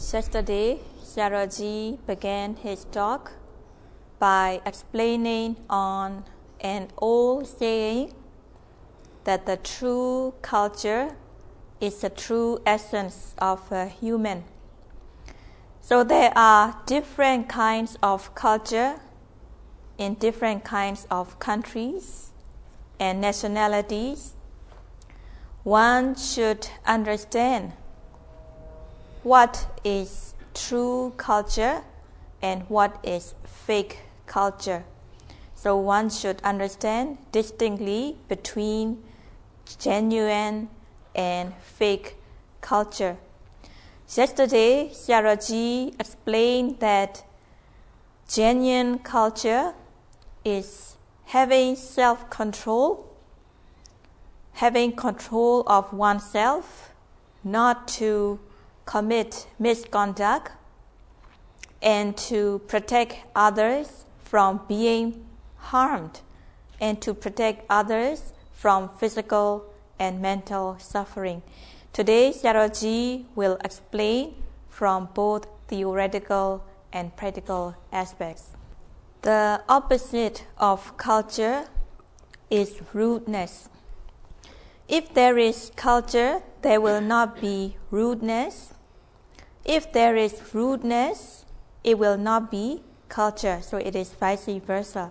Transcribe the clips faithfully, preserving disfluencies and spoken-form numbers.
Yesterday, Saraji began his talk by explaining on an old saying that the true culture is the true essence of a human. So there are different kinds of culture in different kinds of countries and nationalities. One should understand what is true culture and what is fake culture. So one should understand distinctly between genuine and fake culture. Yesterday, Saraji explained that genuine culture is having self-control, having control of oneself, not to commit misconduct, and to protect others from being harmed, and to protect others from physical and mental suffering. Today, Saraji will explain from both theoretical and practical aspects. The opposite of culture is rudeness. If there is culture, there will not be rudeness. If there is rudeness, it will not be culture. So it is vice versa.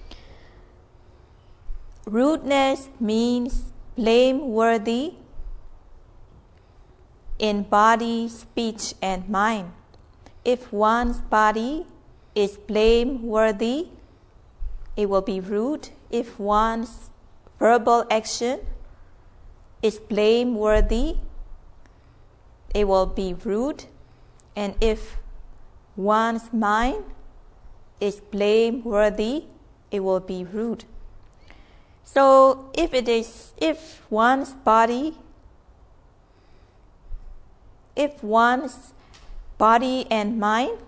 Rudeness means blameworthy in body, speech, and mind. If one's body is blameworthy, it will be rude. If one's verbal action is blameworthy, it will be rude. And if one's mind is blameworthy, it will be rude. So if it is, if one's body, if one's body and mind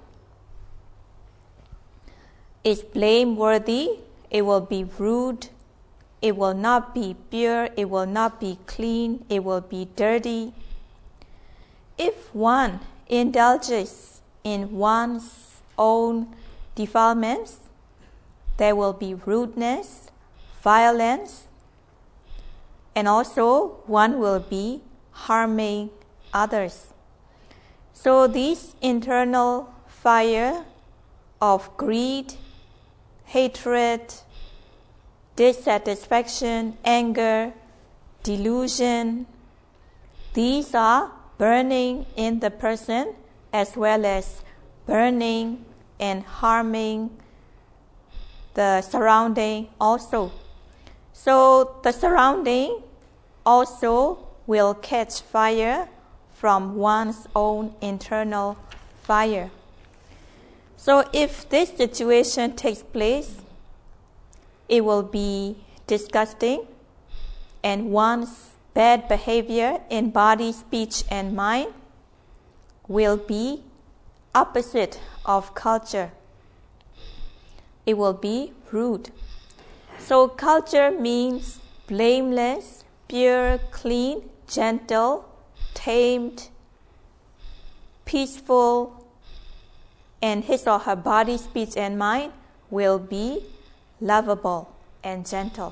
is blameworthy, it will be rude. It will not be pure. It will not be clean. It will be dirty. If one indulges in one's own defilements, there will be rudeness, violence, and also one will be harming others. So this internal fire of greed, hatred, dissatisfaction, anger, delusion, these are burning in the person as well as burning and harming the surrounding also. So the surrounding also will catch fire from one's own internal fire. So if this situation takes place, it will be disgusting, and one's bad behavior in body, speech, and mind will be opposite of culture. It will be rude. So culture means blameless, pure, clean, gentle, tamed, peaceful, and his or her body, speech, and mind will be lovable and gentle.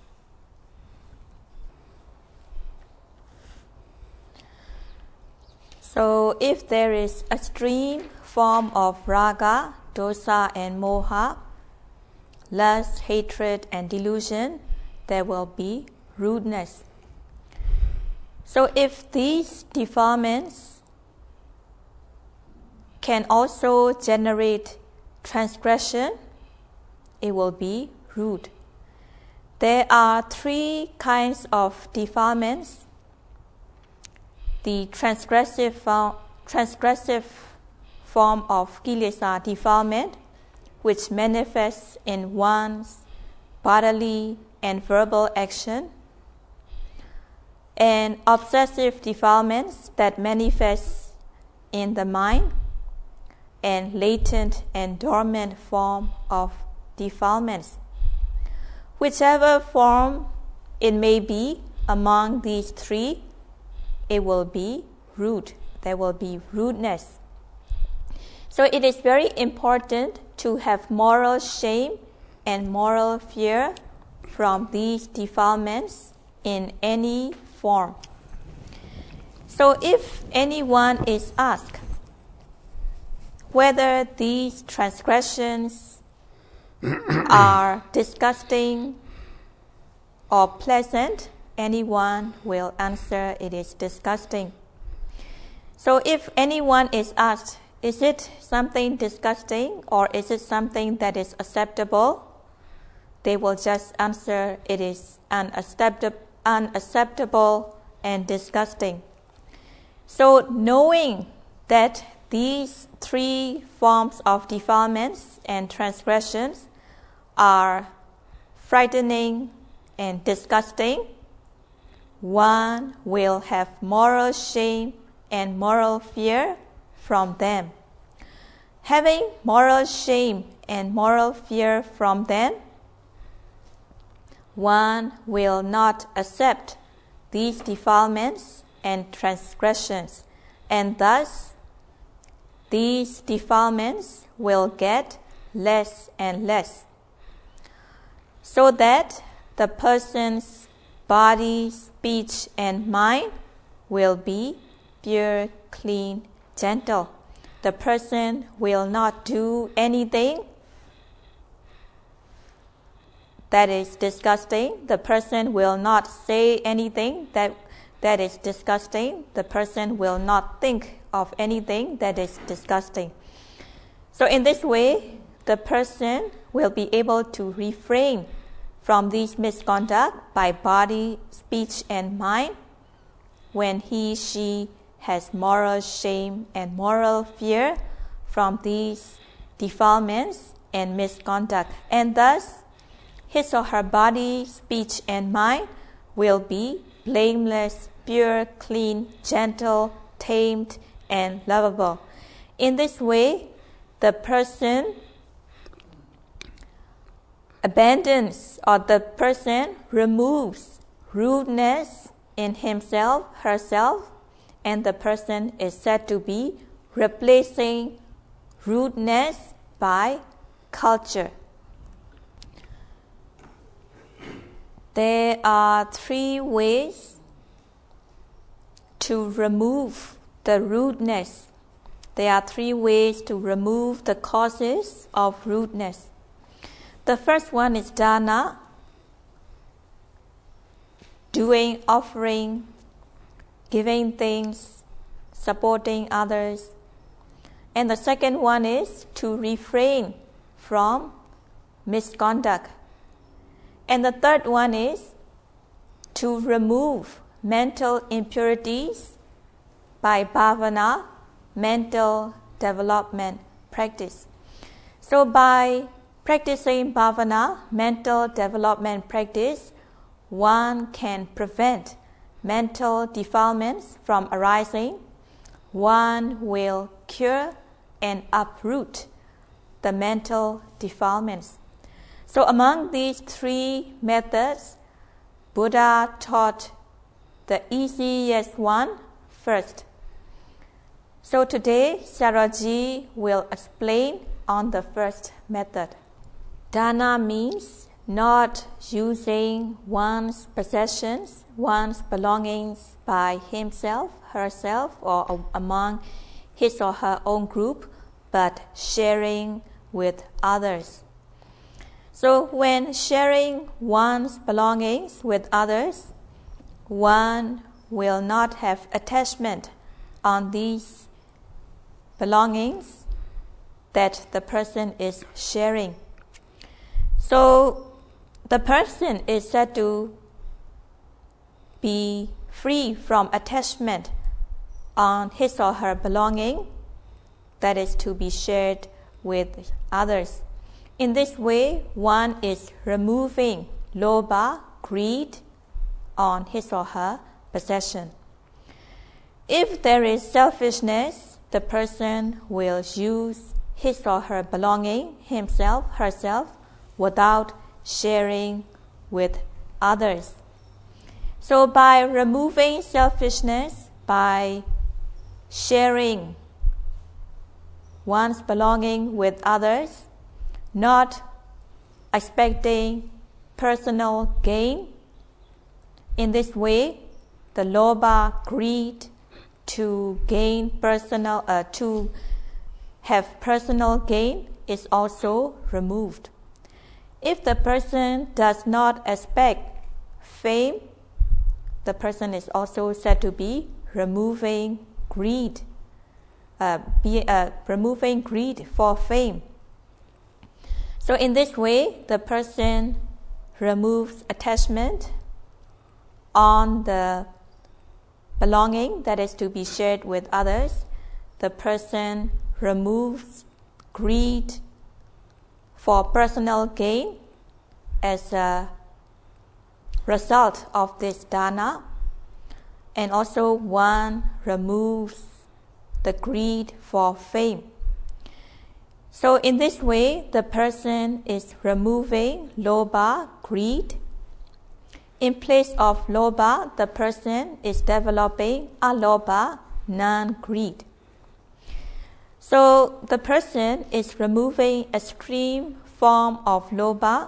So if there is extreme form of raga, dosa, and moha, lust, hatred, and delusion, there will be rudeness. So if these defilements can also generate transgression, it will be rude. There are three kinds of defilements. The transgressive form, transgressive form of kilesa defilement, which manifests in one's bodily and verbal action, and obsessive defilements that manifest in the mind, and latent and dormant form of defilements. Whichever form it may be among these three, it will be rude. There will be rudeness. So it is very important to have moral shame and moral fear from these defilements in any form. So if anyone is asked whether these transgressions are disgusting or pleasant, anyone will answer it is disgusting. So if anyone is asked, is it something disgusting or is it something that is acceptable? They will just answer it is unacceptable, unacceptable and disgusting. So knowing that these three forms of defilements and transgressions are frightening and disgusting, one will have moral shame and moral fear from them. Having moral shame and moral fear from them, one will not accept these defilements and transgressions, and thus these defilements will get less and less, so that the person's body, speech, and mind will be pure, clean, gentle. The person will not do anything that is disgusting. The person will not say anything that, that is disgusting. The person will not think of anything that is disgusting. So in this way, the person will be able to refrain from these misconduct by body, speech, and mind when he, she has moral shame and moral fear from these defilements and misconduct. And thus, his or her body, speech, and mind will be blameless, pure, clean, gentle, tamed, and lovable. In this way, the person abandons or the person removes rudeness in himself, herself, and the person is said to be replacing rudeness by culture. There are three ways to remove the rudeness. There are three ways to remove the causes of rudeness. The first one is dana, doing, offering, giving things, supporting others. And the second one is to refrain from misconduct. And the third one is to remove mental impurities by bhavana, mental development practice. So by practicing bhavana, mental development practice, one can prevent mental defilements from arising. One will cure and uproot the mental defilements. So among these three methods, Buddha taught the easiest one first. So today, Saraji will explain on the first method. Dana means not using one's possessions, one's belongings by himself, herself, or among his or her own group, but sharing with others. So when sharing one's belongings with others, one will not have attachment on these belongings that the person is sharing. So the person is said to be free from attachment on his or her belonging that is to be shared with others. In this way, one is removing lobha, greed, on his or her possession. If there is selfishness, the person will use his or her belonging, himself, herself, without sharing with others. So by removing selfishness, by sharing one's belonging with others, not expecting personal gain. In this way, the lobha, greed to gain personal, uh, to have personal gain is also removed. If the person does not expect fame, the person is also said to be removing greed, uh, be, uh, removing greed for fame. So in this way, the person removes attachment on the belonging that is to be shared with others. The person removes greed for personal gain as a result of this dana, and also one removes the greed for fame. So in this way, the person is removing lobha, greed. In place of lobha, the person is developing alobha, non-greed. So the person is removing extreme form of lobha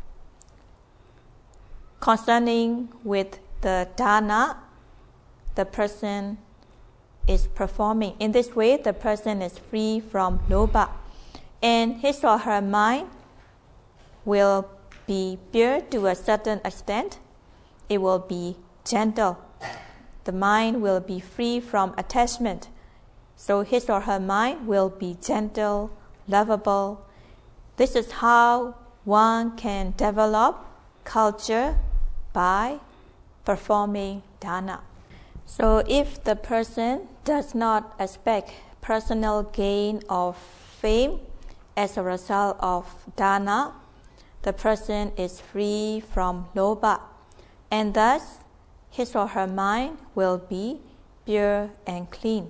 concerning with the dana the person is performing. In this way, the person is free from lobha, and his or her mind will be pure to a certain extent. It will be gentle. The mind will be free from attachment. So his or her mind will be gentle, lovable. This is how one can develop culture by performing dana. So if the person does not expect personal gain or fame as a result of dana, the person is free from lobha, and thus his or her mind will be pure and clean.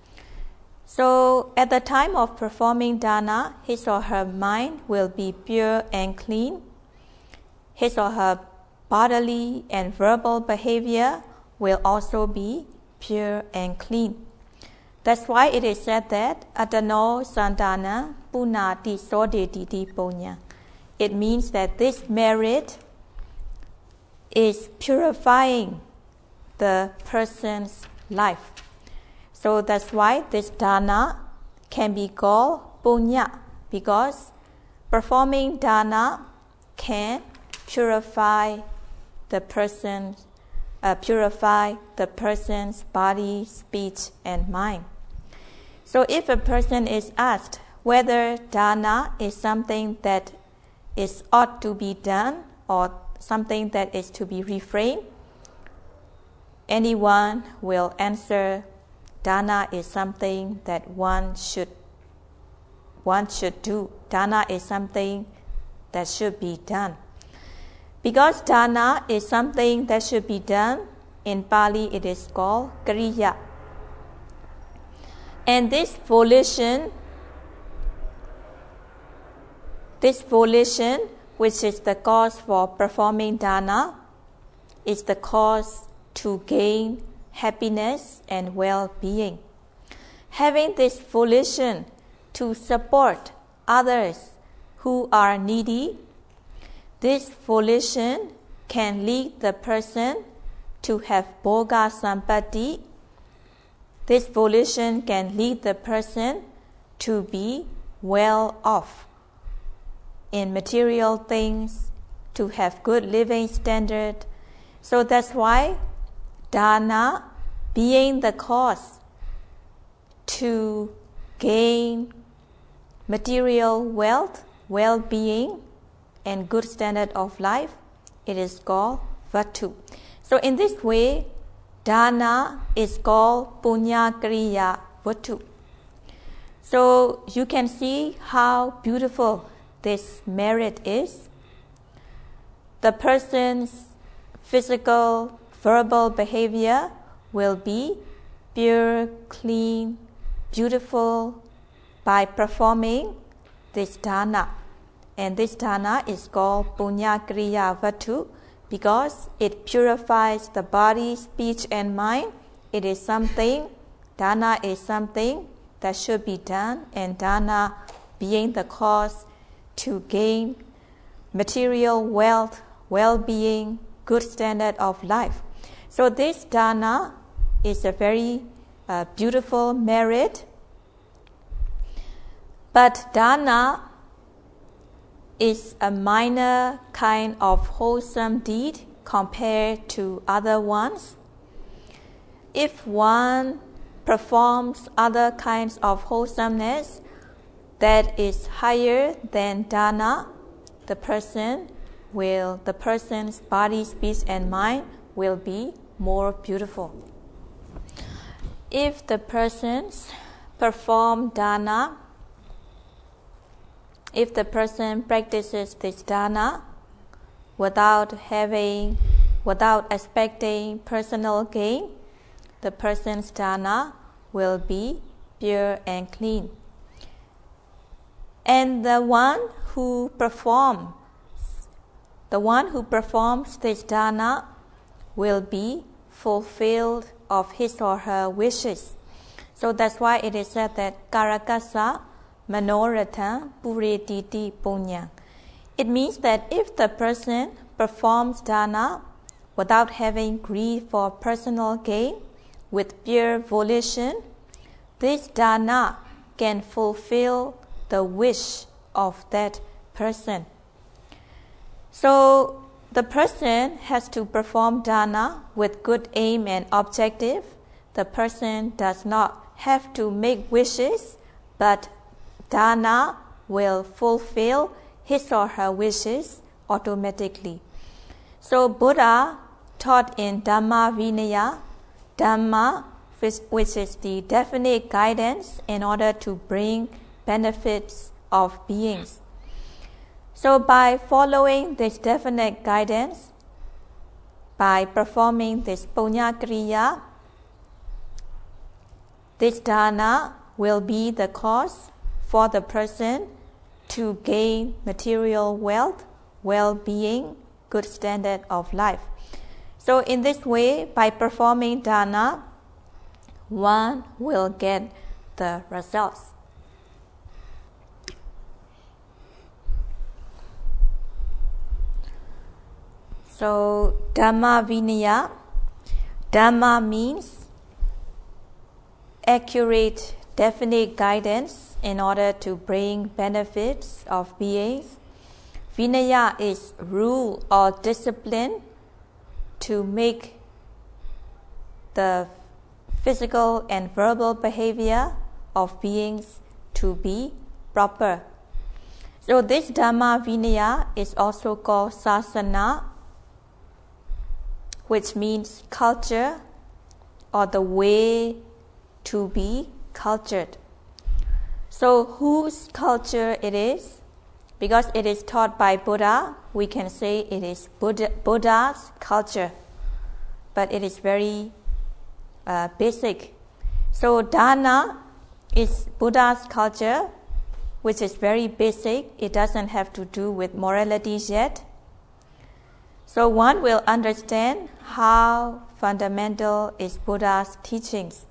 So at the time of performing dana, his or her mind will be pure and clean. His or her bodily and verbal behavior will also be pure and clean. That's why it is said that Adano Sandana Punati Sodetiti Punya. It means that this merit is purifying the person's life. So that's why this dana can be called punya, because performing dana can purify the person, uh, purify the person's body, speech, and mind. So if a person is asked whether dana is something that is ought to be done or something that is to be refrained, anyone will answer dana is something that one should one should do. Dana is something that should be done. Because dana is something that should be done, in Pali it is called kriya. And this volition, this volition, which is the cause for performing dana, is the cause to gain happiness and well-being. Having this volition to support others who are needy, this volition can lead the person to have bhoga sampatti. This volition can lead the person to be well off in material things, to have good living standard. So that's why dana, being the cause to gain material wealth, well-being, and good standard of life, it is called vatu. So in this way, dana is called punya kriya vatu. So you can see how beautiful this merit is. The person's physical, verbal behavior will be pure, clean, beautiful by performing this dana. And this dana is called punya kriya vatu because it purifies the body, speech, and mind. It is something, dana is something that should be done, and dana being the cause to gain material wealth, well-being, good standard of life. So this dana is a very uh, beautiful merit. But dana is a minor kind of wholesome deed compared to other ones. If one performs other kinds of wholesomeness that is higher than dana, the person will, the person's body, speech, and mind will be more beautiful. If the persons perform dana, if the person practices this dana without having, without expecting personal gain, the person's dana will be pure and clean. And the one who performs, the one who performs this dana will be fulfilled of his or her wishes. So that's why it is said that karakasa manoratha puretiti punya. It means that if the person performs dana without having greed for personal gain, with pure volition, this dana can fulfill the wish of that person. So the person has to perform dana with good aim and objective. The person does not have to make wishes, but dana will fulfill his or her wishes automatically. So Buddha taught in Dhamma Vinaya, Dhamma, which is the definite guidance in order to bring benefits of beings. So by following this definite guidance, by performing this punya kriya, this dana will be the cause for the person to gain material wealth, well-being, good standard of life. So in this way, by performing dana, one will get the results. So Dhamma Vinaya, Dhamma means accurate, definite guidance in order to bring benefits of beings. Vinaya is rule or discipline to make the physical and verbal behavior of beings to be proper. So this Dhamma Vinaya is also called Sasana, which means culture or the way to be cultured. So whose culture it is? Because it is taught by Buddha, we can say it is Buddha, Buddha's culture, but it is very uh, basic. So dana is Buddha's culture, which is very basic. It doesn't have to do with moralities yet. So one will understand how fundamental is Buddha's teachings.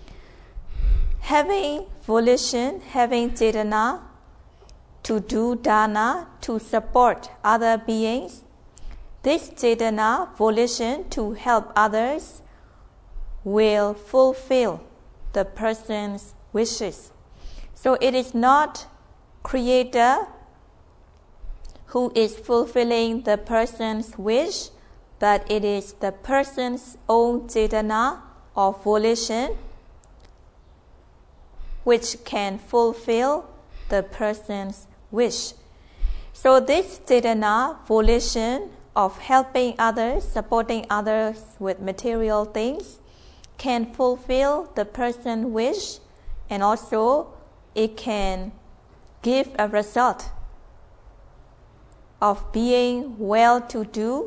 Having volition, having cetana, to do dana, to support other beings, this cetana, volition to help others, will fulfill the person's wishes. So it is not creator who is fulfilling the person's wish, but it is the person's own cetana or volition which can fulfill the person's wish. So this cetana, volition of helping others, supporting others with material things, can fulfill the person's wish, and also it can give a result of being well-to-do.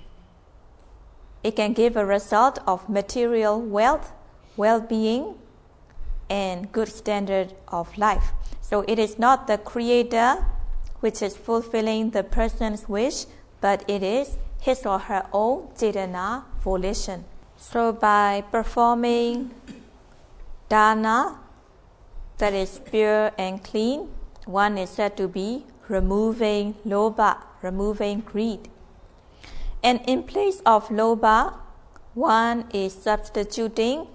It can give a result of material wealth, well-being, and good standard of life. So it is not the creator which is fulfilling the person's wish, but it is his or her own cetana, volition. So by performing dana, that is pure and clean, one is said to be removing lobha, removing greed. And in place of lobha, one is substituting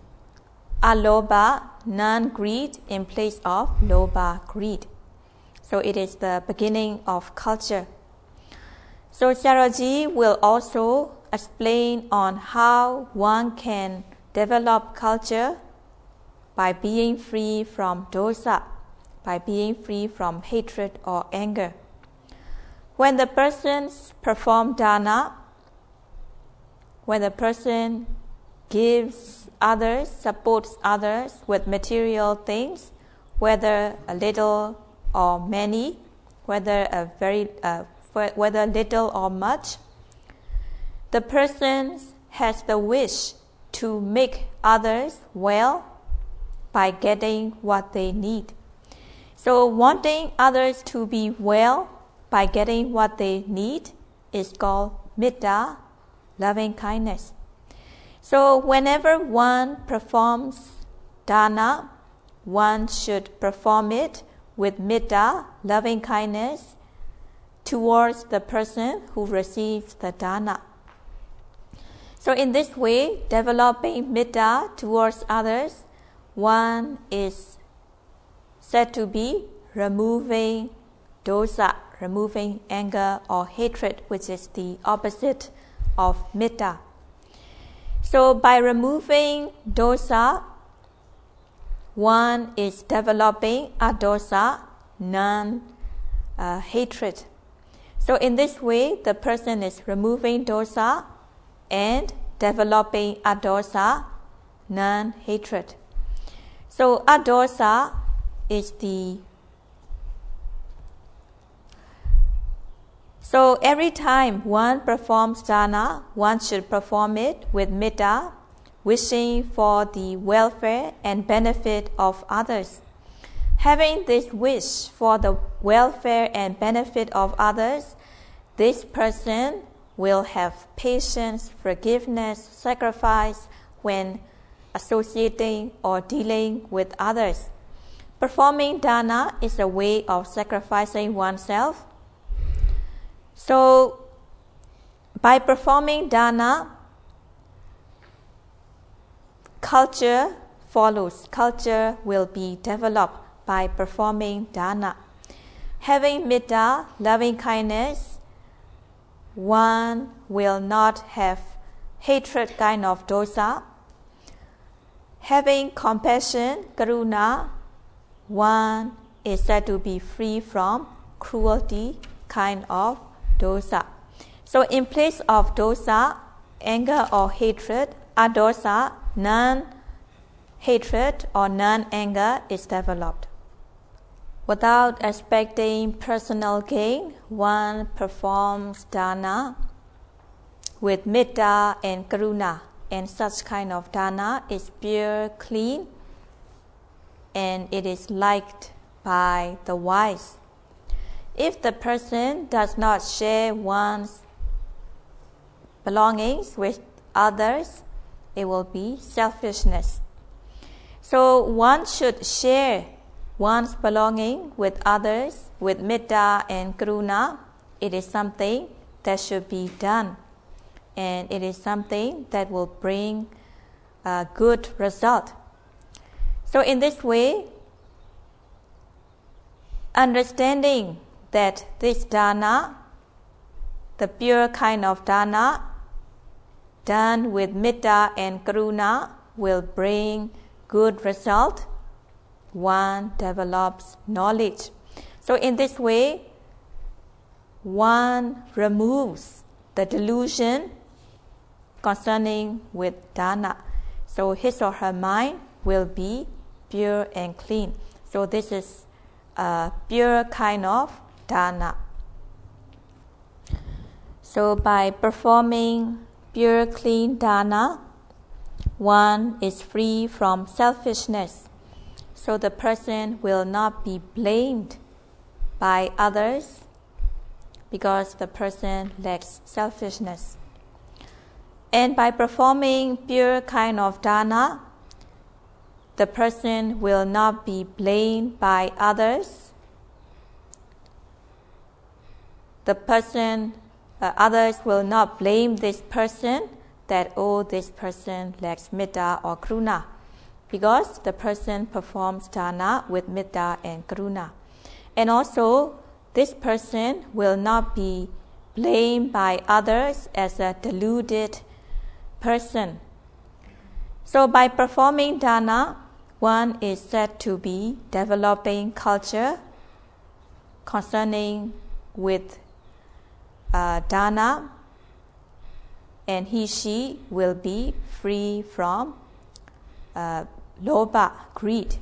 alobha, non-greed, in place of lobha, greed. So it is the beginning of culture. So Sayadaw will also explain on how one can develop culture by being free from dosa, by being free from hatred or anger. When the person performs dana, when the person gives others, supports others with material things, whether a little or many, whether a very, uh, whether little or much, the person has the wish to make others well by getting what they need. So wanting others to be well by getting what they need is called metta, loving kindness. So whenever one performs dana, one should perform it with metta, loving kindness, towards the person who receives the dana. So in this way, developing metta towards others, one is said to be removing dosa, removing anger or hatred, which is the opposite of metta. So by removing dosa, one is developing adosa, non-hatred. Uh, so in this way, the person is removing dosa and developing adosa, non-hatred. So adosa is the So every time one performs dana, one should perform it with metta, wishing for the welfare and benefit of others. Having this wish for the welfare and benefit of others, this person will have patience, forgiveness, sacrifice when associating or dealing with others. Performing dana is a way of sacrificing oneself. So, by performing dana, culture follows. Culture will be developed by performing dana. Having metta, loving kindness, one will not have hatred kind of dosa. Having compassion, karuna, one is said to be free from cruelty kind of dosa. So in place of dosa, anger or hatred, adosa, non-hatred or non-anger is developed. Without expecting personal gain, one performs dana with metta and karuna, and such kind of dana is pure, clean, and it is liked by the wise. If the person does not share one's belongings with others, it will be selfishness. So one should share one's belonging with others with metta and karuna. It is something that should be done, and it is something that will bring a good result. So in this way, understanding that this dana, the pure kind of dana, done with metta and karuna, will bring good result, one develops knowledge. So in this way, one removes the delusion concerning with dana. So his or her mind will be pure and clean. So this is a pure kind of dana. So by performing pure clean dana, one is free from selfishness. So the person will not be blamed by others because the person lacks selfishness. And by performing pure kind of dana, the person will not be blamed by others. The person, uh, others will not blame this person that, oh, this person lacks metta or karuna, because the person performs dana with metta and karuna. And also, this person will not be blamed by others as a deluded person. So by performing dana, one is said to be developing culture concerning with uh, dana, and he, she will be free from uh, lobha, greed.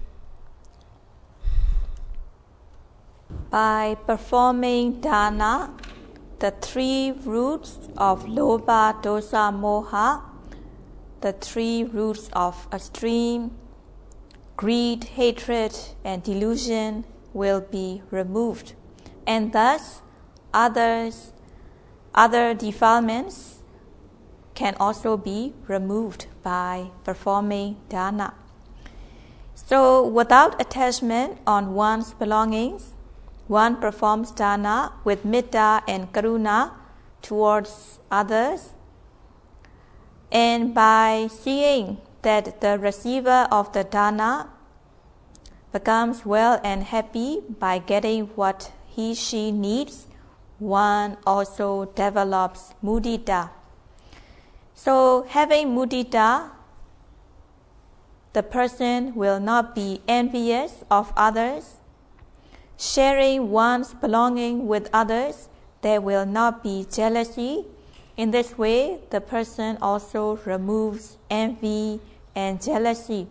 By performing dana, the three roots of lobha, dosa, moha, the three roots of extreme greed, hatred, and delusion will be removed, and thus others, other defilements can also be removed by performing dana. So without attachment on one's belongings, one performs dana with metta and karuna towards others, and by seeing that the receiver of the dana becomes well and happy by getting what he, she needs, one also develops mudita. So having mudita, the person will not be envious of others. Sharing one's belonging with others, there will not be jealousy. In this way, the person also removes envy and jealousy.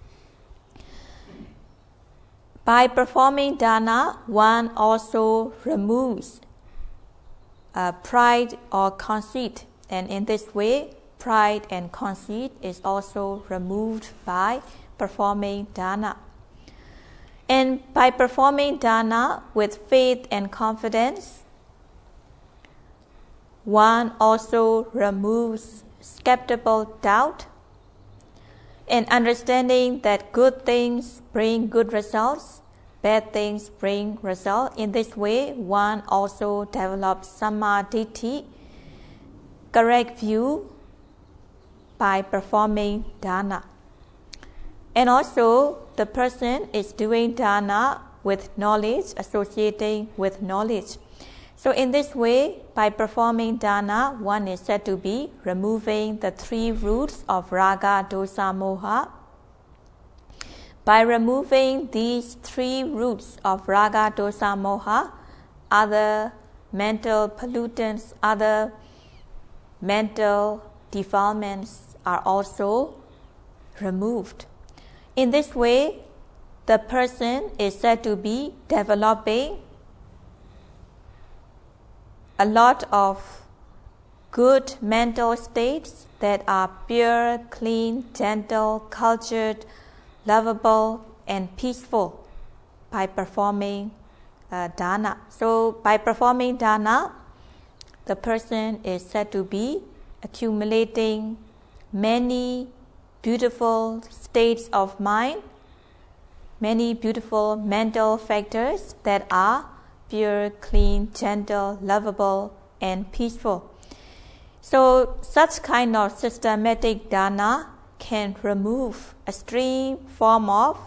By performing dana, one also removes uh, pride or conceit, and in this way, pride and conceit is also removed by performing dana. And by performing dana with faith and confidence, one also removes skeptical doubt and understanding that good things bring good results, bad things bring results. In this way, one also develops sammaditthi, correct view, by performing dana. And also, the person is doing dana with knowledge, associating with knowledge. So in this way, by performing dana, one is said to be removing the three roots of raga, dosa, moha. By removing these three roots of raga, dosa, moha, other mental pollutants, other mental defilements are also removed. In this way, the person is said to be developing a lot of good mental states that are pure, clean, gentle, cultured, lovable, and peaceful by performing uh, dana. So by performing dana, the person is said to be accumulating many beautiful states of mind, many beautiful mental factors that are pure, clean, gentle, lovable, and peaceful. So such kind of systematic dana can remove extreme form of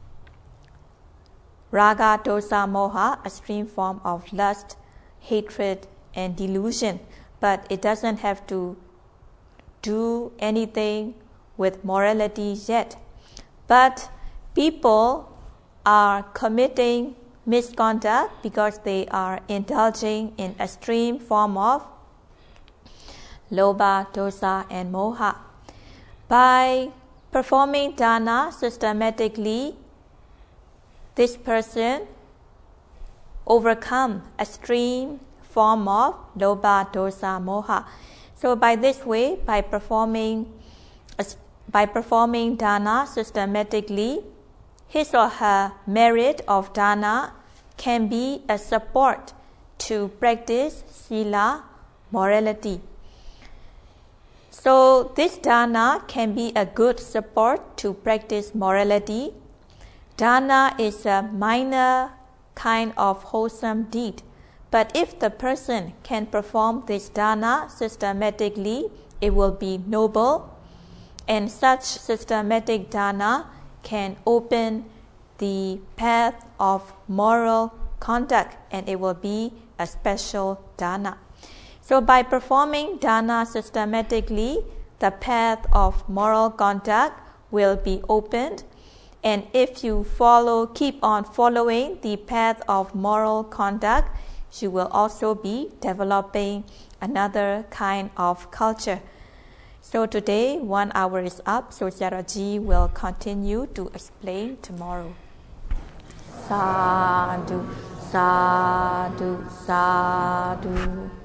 raga, dosa, moha, extreme form of lust, hatred, and delusion. But it doesn't have to do anything with morality yet. But people are committing misconduct because they are indulging in extreme form of lobha, dosa, and moha. By performing dana systematically, this person overcome extreme form of lobha, dosa, moha. So by this way, by performing by performing dana systematically, his or her merit of dana can be a support to practice sila, morality. So this dana can be a good support to practice morality. Dana is a minor kind of wholesome deed, but if the person can perform this dana systematically, it will be noble, and such systematic dana can open the path of moral conduct, and it will be a special dana. So by performing dana systematically, the path of moral conduct will be opened, and if you follow, keep on following the path of moral conduct, you will also be developing another kind of culture. So today, one hour is up, so Jaraji will continue to explain tomorrow. Sadhu, sadhu, sadhu.